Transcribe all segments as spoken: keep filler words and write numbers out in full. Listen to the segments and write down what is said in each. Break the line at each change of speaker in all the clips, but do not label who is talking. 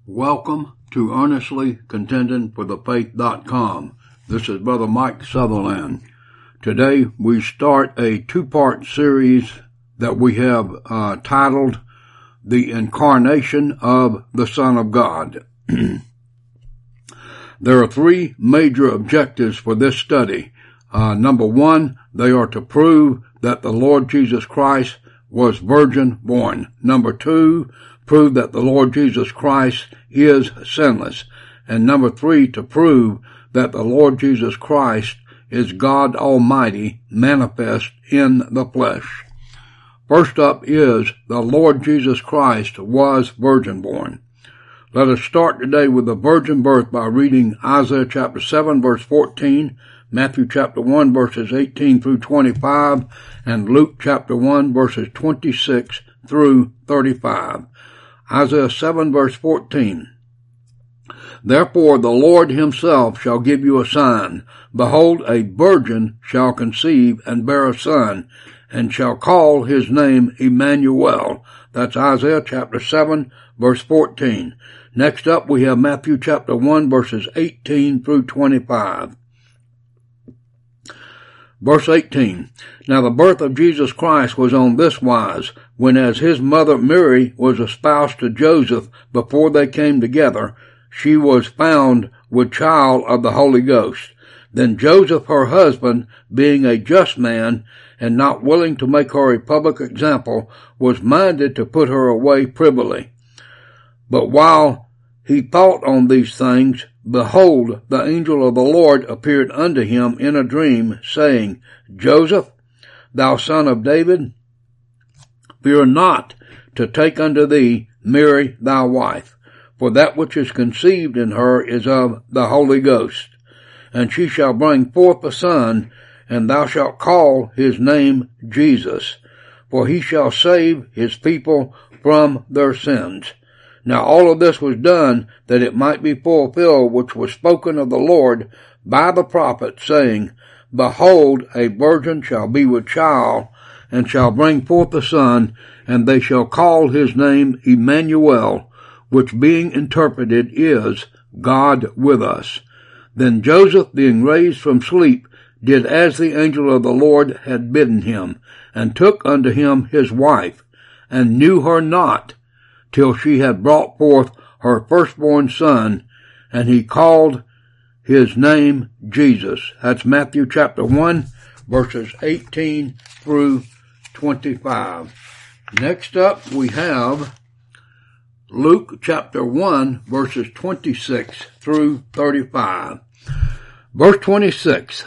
Welcome to Earnestly Contending for the Faith dot com. This is Brother Mike Sutherland. Today we start a two-part series that we have uh, titled The Incarnation of the Son of God. There are three major objectives for this study. Uh, number one, they are to prove that the Lord Jesus Christ was virgin born. Number two, prove that the Lord Jesus Christ is sinless. And number three, to prove that the Lord Jesus Christ is God Almighty manifest in the flesh. First up is the Lord Jesus Christ was virgin born. Let us start today with the virgin birth by reading Isaiah chapter seven verse fourteen, Matthew chapter one verses eighteen through twenty-five, and Luke chapter one verses twenty-six through thirty-five. Isaiah seven verse fourteen. Therefore the Lord himself shall give you a sign. Behold, a virgin shall conceive and bear a son, and shall call his name Emmanuel. That's Isaiah chapter seven verse fourteen. Next up we have Matthew chapter one verses eighteen through twenty-five. Verse eighteen. Now the birth of Jesus Christ was on this wise, when as his mother Mary was espoused to Joseph before they came together, she was found with child of the Holy Ghost. Then Joseph her husband, being a just man, and not willing to make her a public example, was minded to put her away privily. But while he thought on these things, behold, the angel of the Lord appeared unto him in a dream, saying, Joseph, thou son of David, fear not to take unto thee Mary thy wife, for that which is conceived in her is of the Holy Ghost. And she shall bring forth a son, and thou shalt call his name Jesus, for he shall save his people from their sins. Now all of this was done that it might be fulfilled which was spoken of the Lord by the prophet, saying, Behold, a virgin shall be with child, and shall bring forth a son, and they shall call his name Emmanuel, which being interpreted is God with us. Then Joseph, being raised from sleep, did as the angel of the Lord had bidden him, and took unto him his wife, and knew her not, till she had brought forth her firstborn son, and he called his name Jesus. That's Matthew chapter one, verses eighteen through twenty-five. Next up we have Luke chapter one, verses twenty-six through thirty-five. Verse twenty-six.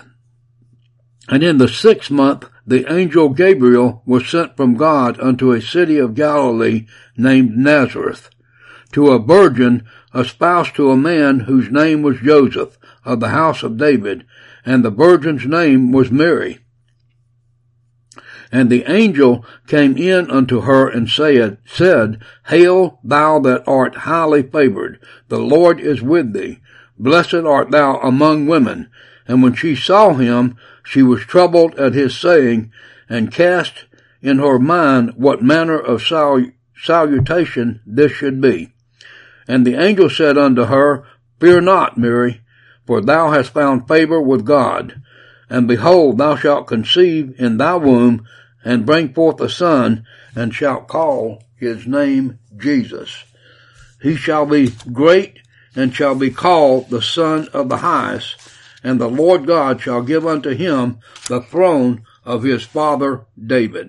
And in the sixth month the angel Gabriel was sent from God unto a city of Galilee named Nazareth, to a virgin espoused to a man whose name was Joseph, of the house of David, and the virgin's name was Mary. And the angel came in unto her and said, said, Hail, thou that art highly favored, the Lord is with thee. Blessed art thou among women. And when she saw him, she was troubled at his saying, and cast in her mind what manner of sal- salutation this should be. And the angel said unto her, Fear not, Mary, for thou hast found favor with God. And behold, thou shalt conceive in thy womb, and bring forth a son, and shalt call his name Jesus. He shall be great, and shall be called the Son of the Highest, and the Lord God shall give unto him the throne of his father David.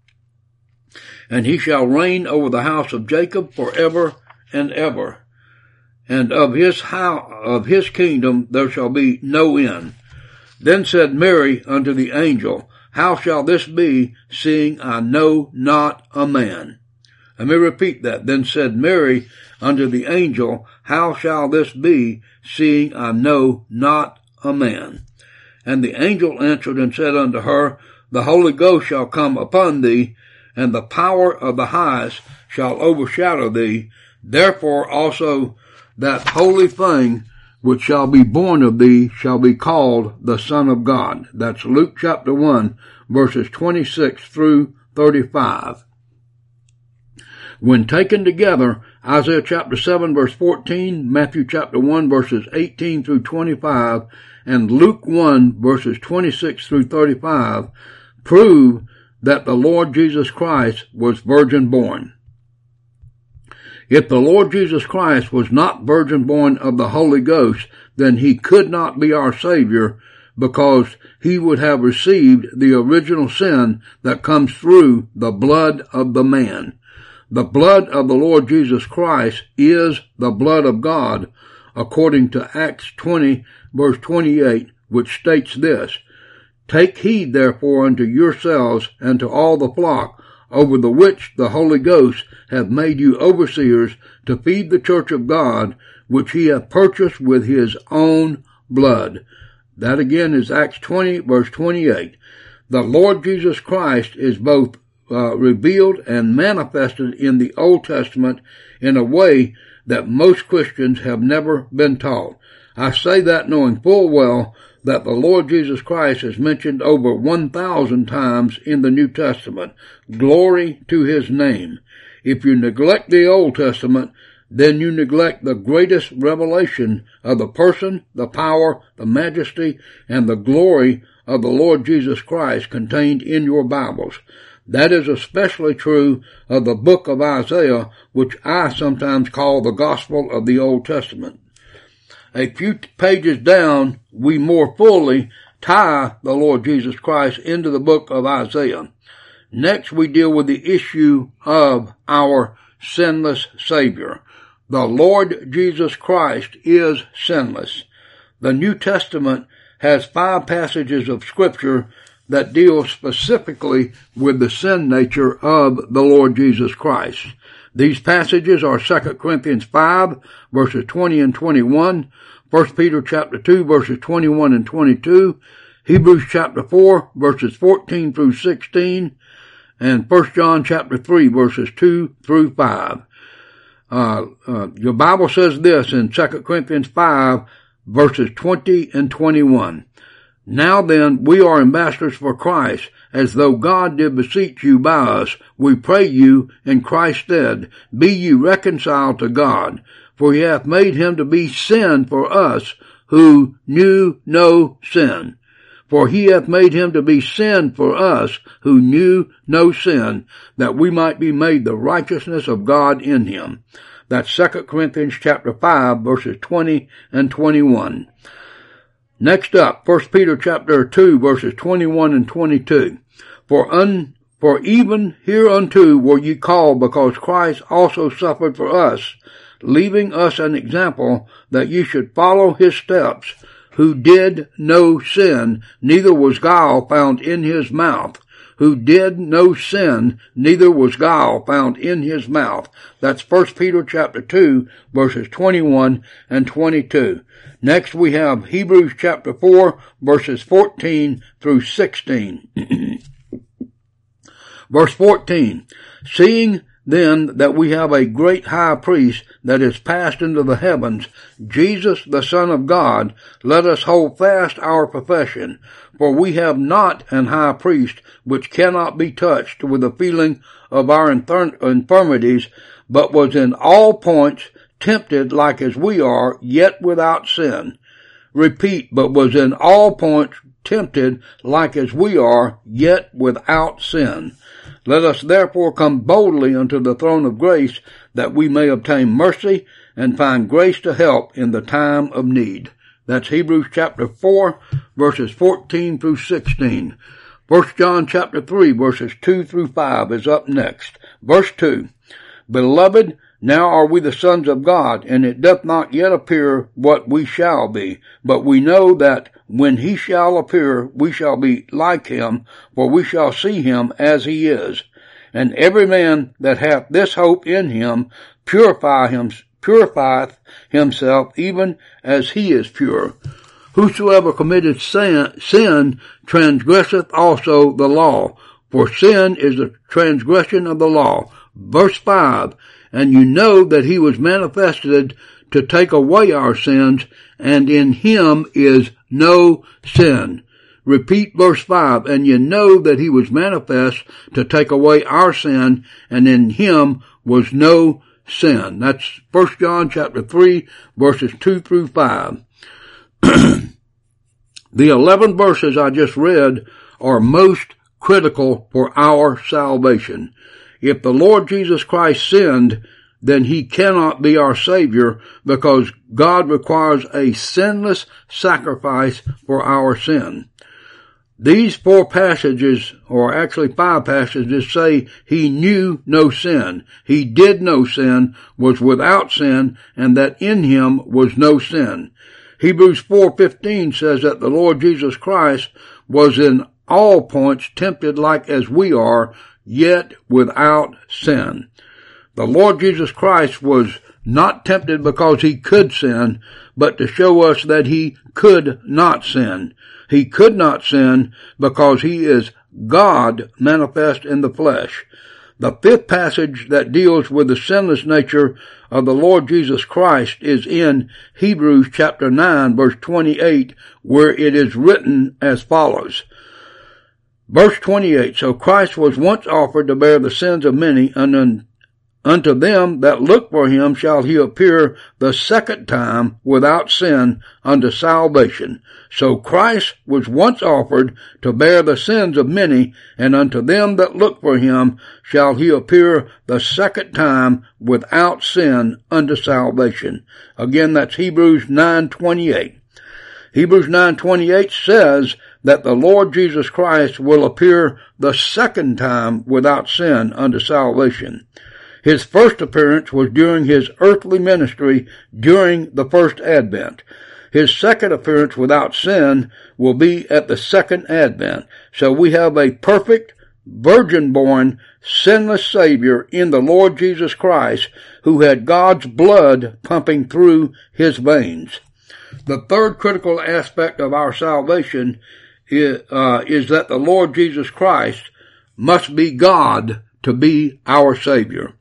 And he shall reign over the house of Jacob forever and ever. And of his house, of his kingdom there shall be no end. Then said Mary unto the angel, How shall this be, seeing I know not a man? Let me repeat that. Then said Mary unto the angel, How shall this be, seeing I know not a man? And the angel answered and said unto her, The Holy Ghost shall come upon thee, and the power of the Highest shall overshadow thee. Therefore also that holy thing which shall be born of thee shall be called the Son of God. That's Luke chapter one, verses twenty-six through thirty-five. When taken together, Isaiah chapter seven verse fourteen, Matthew chapter one verses eighteen through twenty-five, and Luke one verses twenty-six through thirty-five prove that the Lord Jesus Christ was virgin born. If the Lord Jesus Christ was not virgin born of the Holy Ghost, then he could not be our Savior, because he would have received the original sin that comes through the blood of the man. The blood of the Lord Jesus Christ is the blood of God, according to Acts twenty verse twenty-eight, which states this, "Take heed therefore unto yourselves and to all the flock, over the which the Holy Ghost hath made you overseers, to feed the church of God, which he hath purchased with his own blood." That again is Acts twenty verse twenty-eight. The Lord Jesus Christ is both uh, revealed and manifested in the Old Testament in a way that most Christians have never been taught. I say that knowing full well that the Lord Jesus Christ is mentioned over one thousand times in the New Testament. Glory to his name. If you neglect the Old Testament, then you neglect the greatest revelation of the person, the power, the majesty, and the glory of the Lord Jesus Christ contained in your Bibles. That is especially true of the book of Isaiah, which I sometimes call the Gospel of the Old Testament. A few pages down, we more fully tie the Lord Jesus Christ into the book of Isaiah. Next, we deal with the issue of our sinless Savior. The Lord Jesus Christ is sinless. The New Testament has five passages of Scripture that deal specifically with the sin nature of the Lord Jesus Christ. These passages are Second Corinthians five, verses twenty and twenty-one, First Peter chapter two, verses twenty-one and twenty-two, Hebrews chapter four, verses fourteen through sixteen, and First John chapter three, verses two through five. Uh, uh, your Bible says this in Second Corinthians five, verses twenty and twenty-one. "Now then, we are ambassadors for Christ, as though God did beseech you by us. We pray you in Christ's stead, be ye reconciled to God. For he hath made him to be sin for us, who knew no sin. For he hath made him to be sin for us, who knew no sin, that we might be made the righteousness of God in him." That's Second Corinthians chapter five, verses twenty and twenty-one. Next up, First Peter chapter two, verses twenty-one and twenty-two. For un, for even hereunto were ye called, because Christ also suffered for us, leaving us an example that ye should follow his steps, who did no sin, neither was guile found in his mouth. Who did no sin, neither was guile found in his mouth. That's First Peter chapter two, verses twenty-one and twenty-two. Next we have Hebrews chapter four, verses fourteen through sixteen. Verse fourteen, "Seeing then that we have a great high priest that is passed into the heavens, Jesus the Son of God, let us hold fast our profession. For we have not an high priest which cannot be touched with the feeling of our infirmities, but was in all points tempted like as we are, yet without sin." Repeat, but was in all points tempted like as we are, yet without sin. "Let us therefore come boldly unto the throne of grace, that we may obtain mercy and find grace to help in the time of need." That's Hebrews chapter four, verses fourteen through sixteen. First John chapter three, verses two through five is up next. Verse two, "Beloved, now are we the sons of God, and it doth not yet appear what we shall be. But we know that when he shall appear, we shall be like him, for we shall see him as he is. And every man that hath this hope in him purify him, purifieth himself, even as he is pure. Whosoever committeth sin, sin transgresseth also the law, for sin is the transgression of the law." Verse five, "And you know that he was manifested to take away our sins, and in him is no sin." Repeat verse five, "And you know that he was manifest to take away our sin, and in him was no sin. That's First John chapter three, verses two through five. The eleven verses I just read are most critical for our salvation. If the Lord Jesus Christ sinned, then he cannot be our Savior, because God requires a sinless sacrifice for our sin. These four passages, or actually five passages, say he knew no sin. He did no sin, was without sin, and that in him was no sin. Hebrews four fifteen says that the Lord Jesus Christ was in all points tempted like as we are, yet without sin. The Lord Jesus Christ was not tempted because he could sin, but to show us that he could not sin. He could not sin because he is God manifest in the flesh. The fifth passage that deals with the sinless nature of the Lord Jesus Christ is in Hebrews chapter nine, verse twenty-eight, where it is written as follows. Verse twenty-eight, so Christ was once offered to bear the sins of many, and unto them that look for him shall he appear the second time without sin unto salvation. So Christ was once offered to bear the sins of many, and unto them that look for him shall he appear the second time without sin unto salvation. Again, that's Hebrews nine twenty-eight. Hebrews nine twenty-eight says that the Lord Jesus Christ will appear the second time without sin unto salvation. His first appearance was during his earthly ministry during the first advent. His second appearance without sin will be at the second advent. So we have a perfect, virgin-born, sinless Savior in the Lord Jesus Christ, who had God's blood pumping through his veins. The third critical aspect of our salvation is, uh, is that the Lord Jesus Christ must be God to be our Savior.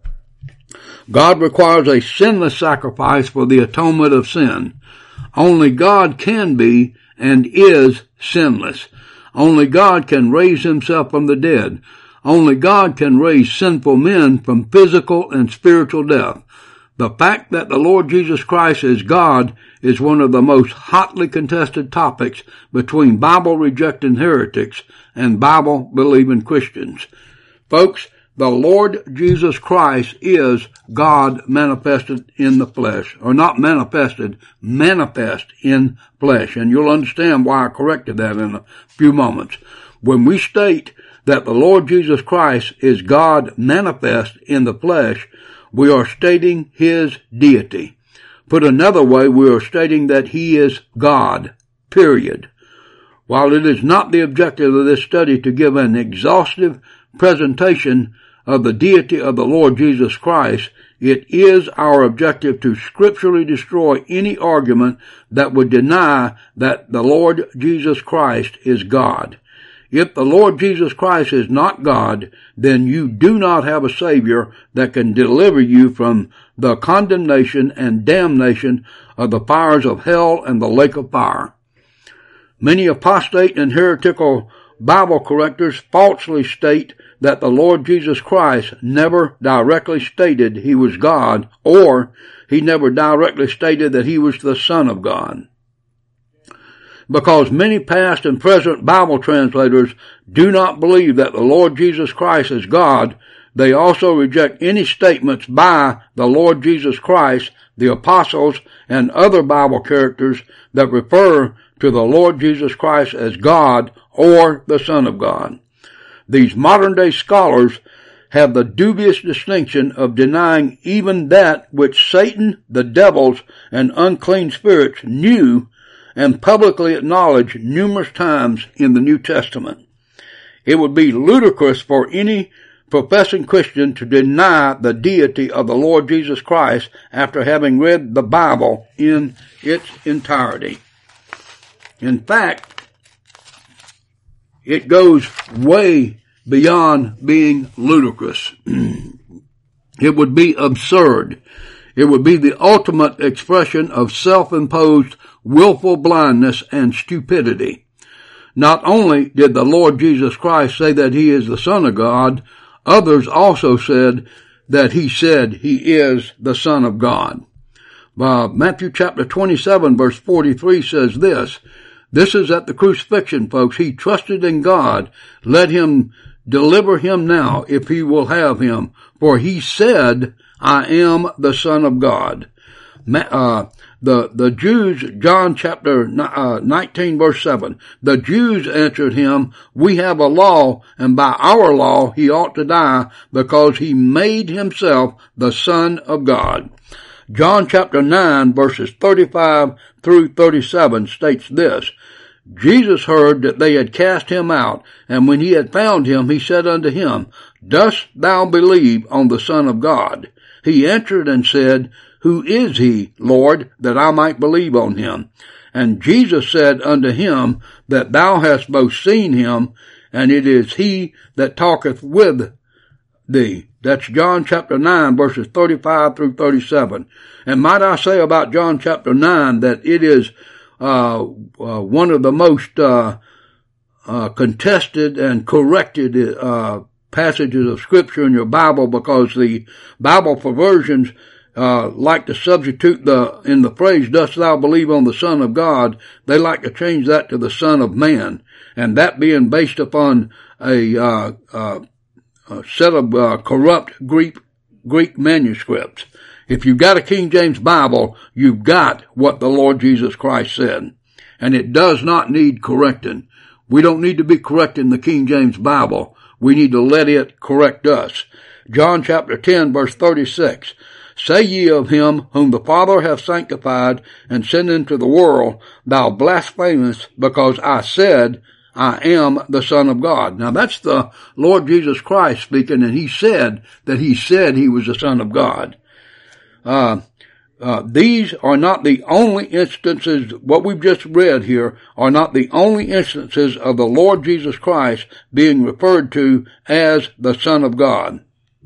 God requires a sinless sacrifice for the atonement of sin. Only God can be and is sinless. Only God can raise himself from the dead. Only God can raise sinful men from physical and spiritual death. The fact that the Lord Jesus Christ is God is one of the most hotly contested topics between Bible-rejecting heretics and Bible-believing Christians. Folks, the Lord Jesus Christ is God manifested in the flesh, or not manifested, manifest in flesh. And you'll understand why I corrected that in a few moments. When we state that the Lord Jesus Christ is God manifest in the flesh, we are stating his deity. Put another way, we are stating that he is God, period. While it is not the objective of this study to give an exhaustive presentation of the deity of the Lord Jesus Christ, it is our objective to scripturally destroy any argument that would deny that the Lord Jesus Christ is God. If the Lord Jesus Christ is not God, then you do not have a Savior that can deliver you from the condemnation and damnation of the fires of hell and the lake of fire. Many apostate and heretical Bible correctors falsely state that the Lord Jesus Christ never directly stated he was God, or he never directly stated that he was the Son of God. Because many past and present Bible translators do not believe that the Lord Jesus Christ is God, they also reject any statements by the Lord Jesus Christ, the apostles, and other Bible characters that refer to the Lord Jesus Christ as God or the Son of God. These modern-day scholars have the dubious distinction of denying even that which Satan, the devils, and unclean spirits knew and publicly acknowledged numerous times in the New Testament. It would be ludicrous for any professing Christian to deny the deity of the Lord Jesus Christ after having read the Bible in its entirety. In fact, it goes way beyond being ludicrous. It would be absurd. It would be the ultimate expression of self-imposed willful blindness and stupidity. Not only did the Lord Jesus Christ say that he is the Son of God, others also said that he said he is the Son of God. Uh, Matthew chapter twenty-seven verse forty-three says this. This is at the crucifixion, folks. He trusted in God. Let him deliver him now if he will have him. For he said, I am the Son of God. Uh, the, the Jews, John chapter nineteen verse seven, the Jews answered him, we have a law, and by our law he ought to die because he made himself the Son of God. John chapter nine verses thirty-five through thirty-seven states this. Jesus heard that they had cast him out, and when he had found him, he said unto him, Dost thou believe on the Son of God? He answered and said, Who is he, Lord, that I might believe on him? And Jesus said unto him, That thou hast both seen him, and it is he that talketh with thee. That's John chapter nine verses thirty-five through thirty-seven. And might I say about John chapter nine that it is uh, uh one of the most uh, uh contested and corrected uh passages of scripture in your Bible, because the Bible perversions uh like to substitute the in the phrase dost thou believe on the Son of God, they like to change that to the Son of Man, and that being based upon a uh uh a set of uh, corrupt Greek Greek manuscripts. If you've got a King James Bible, you've got what the Lord Jesus Christ said, and it does not need correcting. We don't need to be correcting the King James Bible. We need to let it correct us. John chapter ten verse thirty-six. Say ye of him whom the Father hath sanctified and sent into the world, thou blasphemest, because I said, I am the Son of God. Now that's the Lord Jesus Christ speaking, and he said that he said he was the Son of God. Uh, uh, these are not the only instances, what we've just read here are not the only instances of the Lord Jesus Christ being referred to as the Son of God.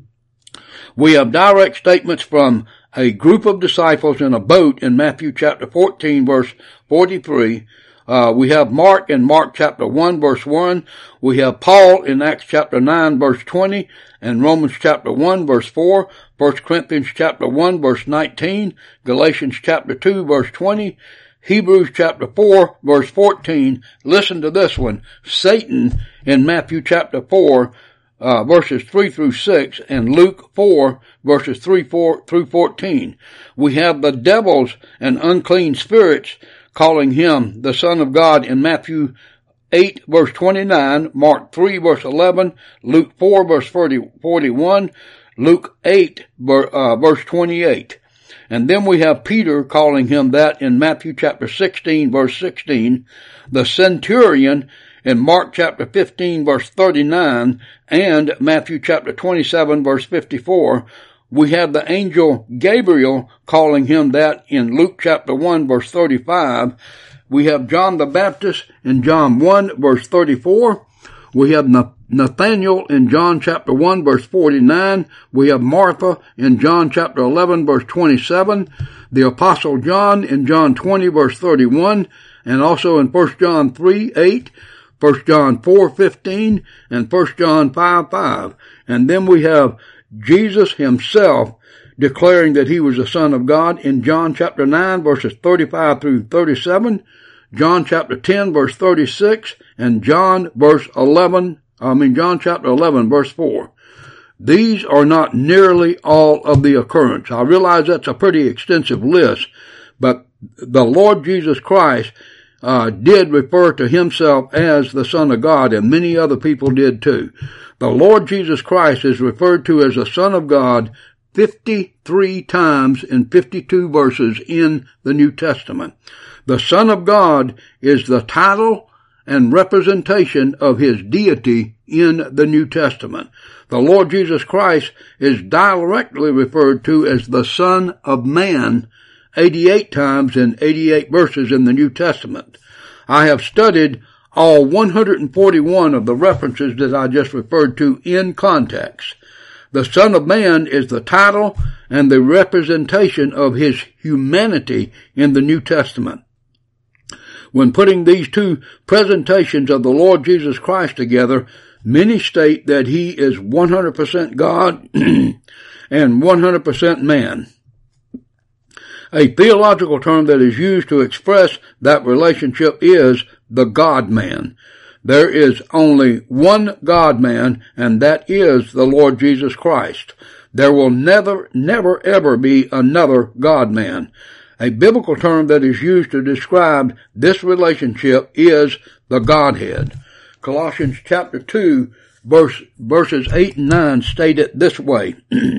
We have direct statements from a group of disciples in a boat in Matthew chapter fourteen verse forty-three. Uh, we have Mark in Mark chapter one verse one. We have Paul in Acts chapter nine verse twenty and Romans chapter one verse four. First Corinthians chapter one verse nineteen. Galatians chapter two verse twenty. Hebrews chapter four verse fourteen. Listen to this one. Satan in Matthew chapter four uh, verses three through six and Luke four verses three four through fourteen. We have the devils and unclean spirits calling him the Son of God in Matthew eight verse twenty-nine, Mark three verse eleven, Luke four verse forty-one, Luke eight uh, verse twenty-eight. And then we have Peter calling him that in Matthew chapter sixteen verse sixteen, the centurion in Mark chapter fifteen verse thirty-nine, and Matthew chapter twenty-seven verse fifty-four. We have the angel Gabriel calling him that in Luke chapter one verse thirty-five. We have John the Baptist in John one verse thirty-four. We have Nathaniel in John chapter one verse forty-nine. We have Martha in John chapter eleven verse twenty-seven. The apostle John in John twenty verse thirty-one, and also in First John three eight, First John four fifteen, and First John five five. And then we have Jesus himself declaring that he was the Son of God in John chapter nine verses thirty-five through thirty-seven, John chapter ten verse thirty-six, and John verse eleven, I mean John chapter eleven verse four. These are not nearly all of the occurrence. I realize that's a pretty extensive list, but the Lord Jesus Christ uh did refer to himself as the Son of God, and many other people did too. The Lord Jesus Christ is referred to as the Son of God fifty-three times in fifty-two verses in the New Testament. The Son of God is the title and representation of his deity in the New Testament. The Lord Jesus Christ is directly referred to as the Son of Man eighty-eight times in eighty-eight verses in the New Testament. I have studied all one hundred forty-one of the references that I just referred to in context. The Son of Man is the title and the representation of his humanity in the New Testament. When putting these two presentations of the Lord Jesus Christ together, many state that he is one hundred percent God and one hundred percent man. A theological term that is used to express that relationship is the God-man. There is only one God-man, and that is the Lord Jesus Christ. There will never, never, ever be another God-man. A biblical term that is used to describe this relationship is the Godhead. Colossians chapter two, verse, verses eight and nine state it this way.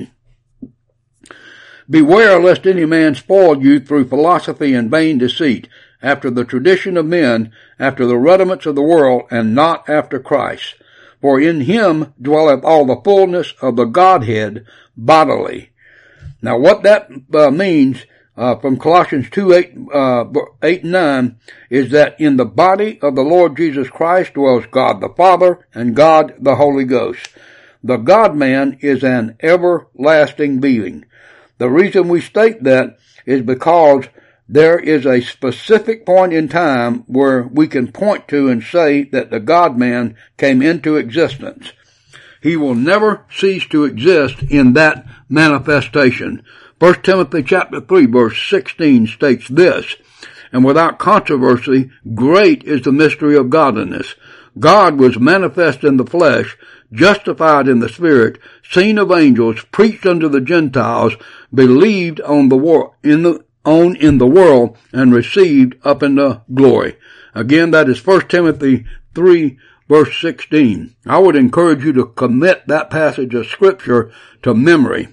Beware lest any man spoil you through philosophy and vain deceit, after the tradition of men, after the rudiments of the world, and not after Christ. For in him dwelleth all the fullness of the Godhead bodily. Now what that uh, means uh, from Colossians two, eight, uh, eight and nine is that in the body of the Lord Jesus Christ dwells God the Father and God the Holy Ghost. The God-man is an everlasting being. The reason we state that is because there is a specific point in time where we can point to and say that the God-man came into existence. He will never cease to exist in that manifestation. First Timothy chapter three verse sixteen states this, and without controversy, great is the mystery of godliness. God was manifest in the flesh, justified in the Spirit, seen of angels, preached unto the Gentiles, believed on the wor- in the on in the world, and received up into glory. Again, that is First Timothy three verse sixteen. I would encourage you to commit that passage of Scripture to memory.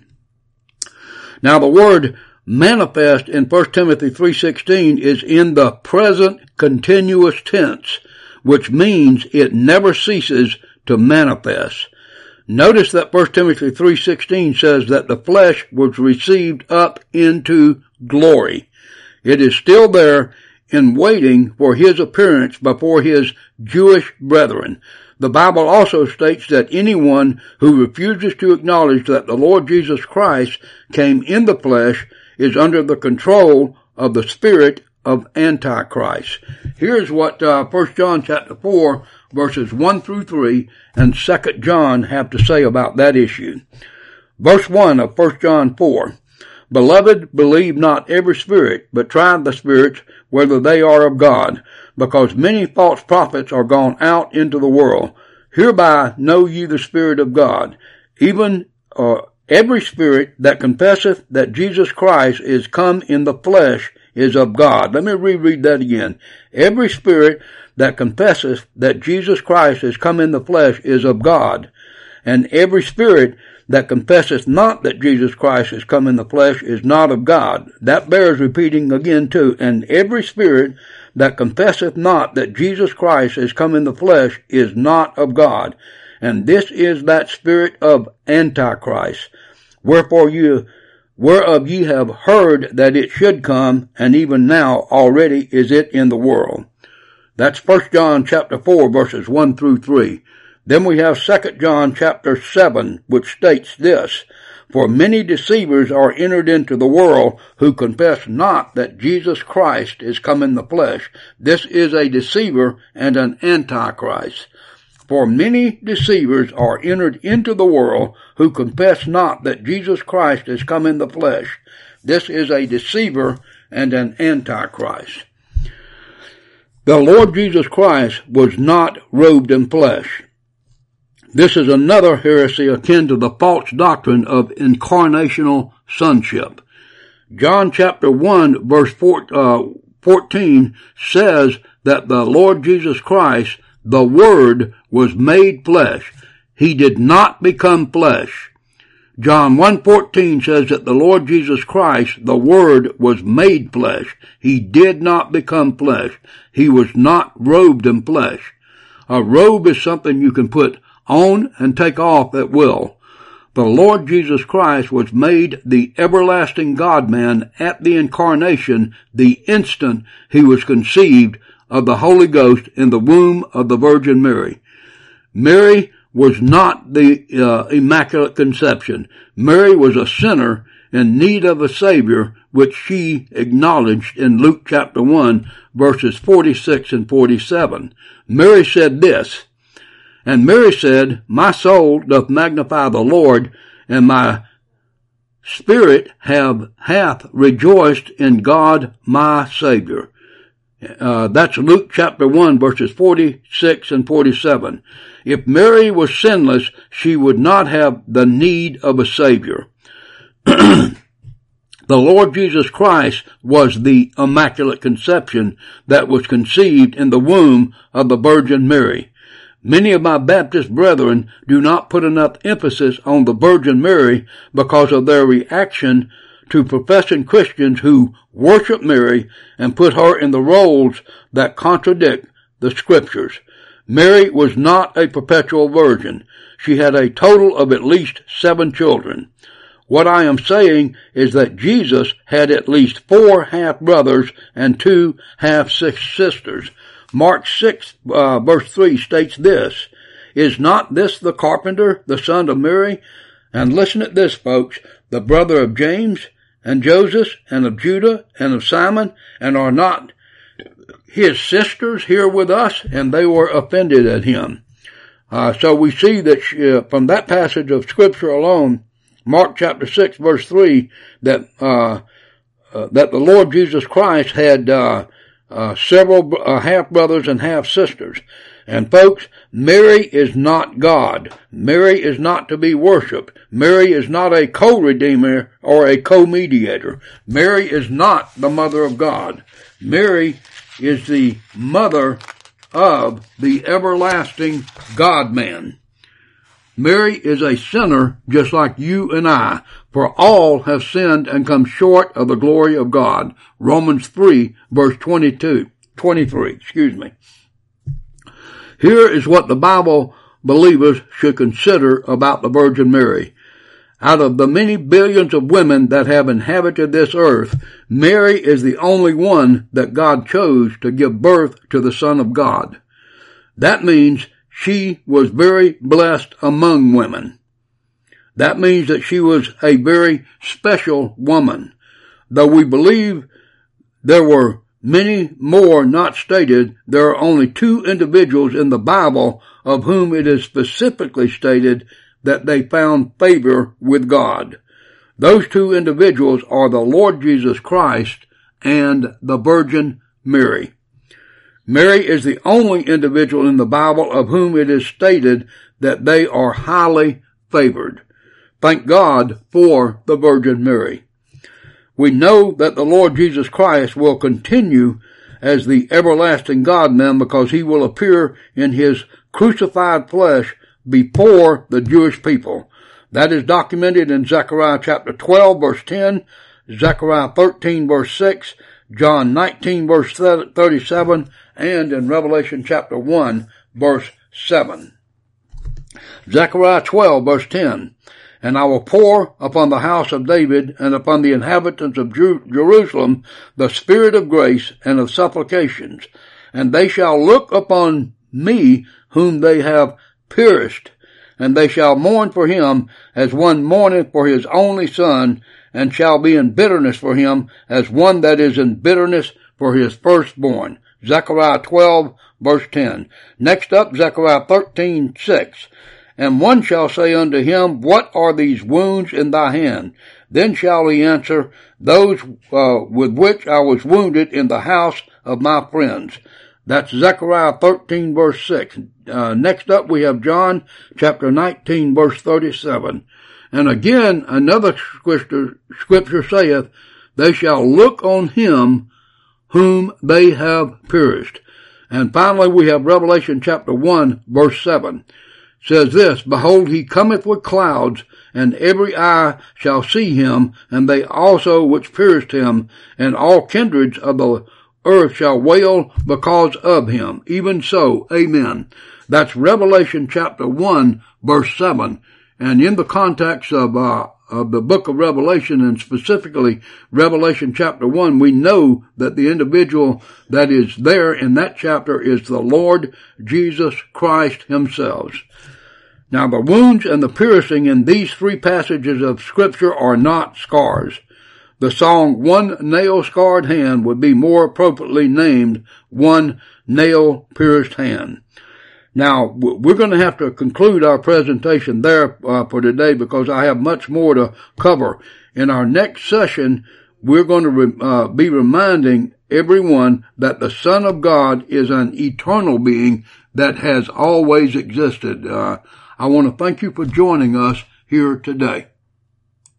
Now, the word manifest in First Timothy three sixteen is in the present continuous tense, which means it never ceases to manifest. Notice that First Timothy three sixteen says that the flesh was received up into glory. It is still there in waiting for his appearance before his Jewish brethren. The Bible also states that anyone who refuses to acknowledge that the Lord Jesus Christ came in the flesh is under the control of the spirit of Antichrist. Here's what uh, First John chapter four verses one through three and Second John have to say about that issue. Verse one of First John four. Beloved, believe not every spirit, but try the spirits whether they are of God, because many false prophets are gone out into the world. Hereby know ye the Spirit of God. Even uh, every spirit that confesseth that Jesus Christ is come in the flesh is of God. Let me reread that again. Every spirit that confesseth that Jesus Christ is come in the flesh is of God. And every spirit that confesseth not that Jesus Christ is come in the flesh is not of God. That bears repeating again too. And every spirit that confesseth not that Jesus Christ is come in the flesh is not of God. And this is that spirit of Antichrist. Wherefore you, whereof ye have heard that it should come, and even now already is it in the world. That's First John chapter four verses one through three. Then we have Second John chapter seven, which states this, For many deceivers are entered into the world who confess not that Jesus Christ is come in the flesh. This is a deceiver and an antichrist. For many deceivers are entered into the world who confess not that Jesus Christ is come in the flesh. This is a deceiver and an antichrist. The Lord Jesus Christ was not robed in flesh. This is another heresy akin to the false doctrine of incarnational sonship. John chapter one verse fourteen says that the Lord Jesus Christ, the Word, was made flesh. He did not become flesh. John one fourteen says that the Lord Jesus Christ, the Word, was made flesh. He did not become flesh. He was not robed in flesh. A robe is something you can put on and take off at will. The Lord Jesus Christ was made the everlasting God-man at the incarnation the instant he was conceived of the Holy Ghost in the womb of the Virgin Mary. Mary was not the uh, Immaculate Conception. Mary was a sinner in need of a Savior, which she acknowledged in Luke chapter one, verses forty-six and forty-seven. Mary said this, And Mary said, My soul doth magnify the Lord, and my spirit have hath rejoiced in God my Savior. Uh, that's Luke chapter one, verses forty-six and forty-seven. If Mary was sinless, she would not have the need of a Savior. The Lord Jesus Christ was the Immaculate Conception that was conceived in the womb of the Virgin Mary. Many of my Baptist brethren do not put enough emphasis on the Virgin Mary because of their reaction to professing Christians who worship Mary and put her in the roles that contradict the Scriptures. Mary was not a perpetual virgin. She had a total of at least seven children. What I am saying is that Jesus had at least four half-brothers and two half-sisters. Mark six, uh, verse three states this, "Is not this the carpenter, the son of Mary?" And listen at this, folks, "the brother of James and Joseph and of Judah and of Simon, and are not his sisters here with us?" And they were offended at him. Uh, so we see that she, uh, from that passage of Scripture alone, Mark chapter six, verse three, that uh, uh that the Lord Jesus Christ had uh, uh several uh, half-brothers and half-sisters. And folks, Mary is not God. Mary is not to be worshipped. Mary is not a co-redeemer or a co-mediator. Mary is not the mother of God. Mary is the mother of the everlasting God-man. Mary is a sinner just like you and I, for all have sinned and come short of the glory of God. Romans three, verse twenty-two, twenty-three, excuse me. Here is what the Bible believers should consider about the Virgin Mary. Out of the many billions of women that have inhabited this earth, Mary is the only one that God chose to give birth to the Son of God. That means she was very blessed among women. That means that she was a very special woman. Though we believe there were many more not stated, there are only two individuals in the Bible of whom it is specifically stated that they found favor with God. Those two individuals are the Lord Jesus Christ and the Virgin Mary. Mary is the only individual in the Bible of whom it is stated that they are highly favored. Thank God for the Virgin Mary. We know that the Lord Jesus Christ will continue as the everlasting God-man because he will appear in his crucified flesh before the Jewish people. That is documented in Zechariah chapter twelve, verse ten, Zechariah thirteen, verse six, John nineteen, verse thirty-seven, and in Revelation chapter one, verse seven. Zechariah twelve, verse ten, "And I will pour upon the house of David and upon the inhabitants of Jer- Jerusalem the spirit of grace and of supplications, and they shall look upon me whom they have pierced, and they shall mourn for him as one mourneth for his only son, and shall be in bitterness for him as one that is in bitterness for his firstborn." Zechariah twelve, verse ten. Next up, Zechariah thirteen, six. "And one shall say unto him, What are these wounds in thy hand? Then shall he answer, Those uh, with which I was wounded in the house of my friends." That's Zechariah thirteen, verse six. Uh, next up we have John chapter nineteen, verse thirty-seven. "And again another scripture, scripture saith, They shall look on him whom they have pierced." And finally we have Revelation chapter one, verse seven. Says this, "Behold, he cometh with clouds, and every eye shall see him, and they also which pierced him, and all kindreds of the earth shall wail because of him. Even so, amen." That's Revelation chapter one, verse seven. And in the context of, uh, of the book of Revelation, and specifically Revelation chapter one, we know that the individual that is there in that chapter is the Lord Jesus Christ himself. Now, the wounds and the piercing in these three passages of Scripture are not scars. The song "One Nail-Scarred Hand" would be more appropriately named "One Nail-Pierced Hand." Now, we're going to have to conclude our presentation there uh, for today because I have much more to cover. In our next session, we're going to re- uh, be reminding everyone that the Son of God is an eternal being that has always existed. Uh, I want to thank you for joining us here today.